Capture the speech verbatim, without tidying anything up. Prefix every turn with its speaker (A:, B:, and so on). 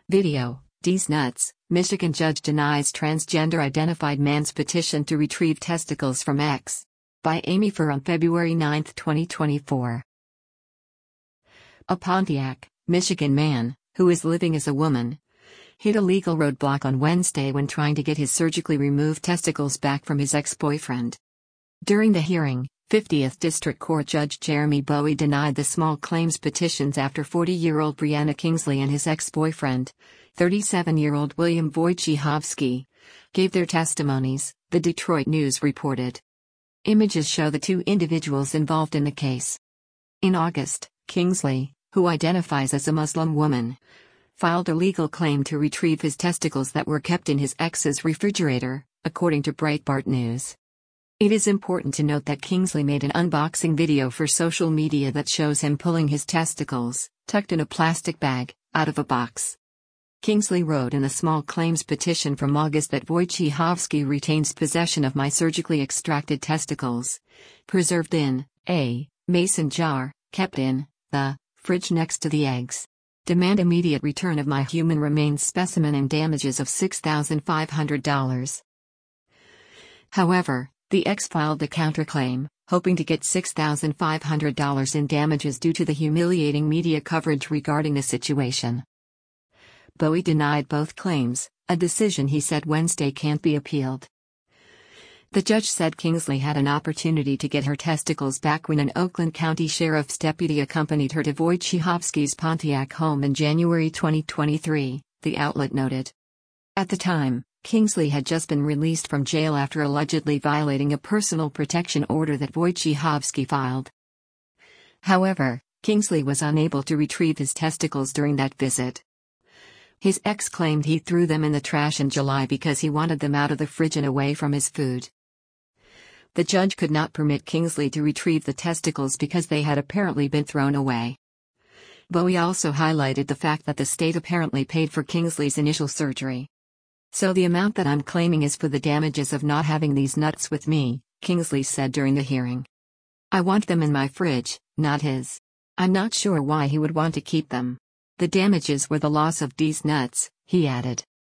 A: Video, D's nuts. Michigan judge denies transgender-identified man's petition to retrieve testicles from ex. By Amy Furr on February ninth, twenty twenty-four. A Pontiac, Michigan man, who is living as a woman, hit a legal roadblock on Wednesday when trying to get his surgically removed testicles back from his ex-boyfriend. During the hearing, fiftieth District Court Judge Jeremy Bowie denied the small claims petitions after forty-year-old Brianna Kingsley and his ex-boyfriend, thirty-seven-year-old William Wojciechowski, gave their testimonies, the Detroit News reported. Images show the two individuals involved in the case. In August, Kingsley, who identifies as a Muslim woman, filed a legal claim to retrieve his testicles that were kept in his ex's refrigerator, according to Breitbart News. It is important to note that Kingsley made an unboxing video for social media that shows him pulling his testicles, tucked in a plastic bag, out of a box. Kingsley wrote in a small claims petition from August that Wojciechowski retains possession of my surgically extracted testicles, preserved in a mason jar, kept in the fridge next to the eggs. Demand immediate return of my human remains specimen and damages of six thousand five hundred dollars. However, the ex filed a counterclaim, hoping to get six thousand five hundred dollars in damages due to the humiliating media coverage regarding the situation. Bowie denied both claims, a decision he said Wednesday can't be appealed. The judge said Kingsley had an opportunity to get her testicles back when an Oakland County Sheriff's deputy accompanied her to Wojciechowski's Pontiac home in January twenty twenty-three, the outlet noted. At the time, Kingsley had just been released from jail after allegedly violating a personal protection order that Wojciechowski filed. However, Kingsley was unable to retrieve his testicles during that visit. His ex claimed he threw them in the trash in July because he wanted them out of the fridge and away from his food. The judge could not permit Kingsley to retrieve the testicles because they had apparently been thrown away. Bowie also highlighted the fact that the state apparently paid for Kingsley's initial surgery. So the amount that I'm claiming is for the damages of not having these nuts with me, Kingsley said during the hearing. I want them in my fridge, not his. I'm not sure why he would want to keep them. The damages were the loss of D's nuts, he added.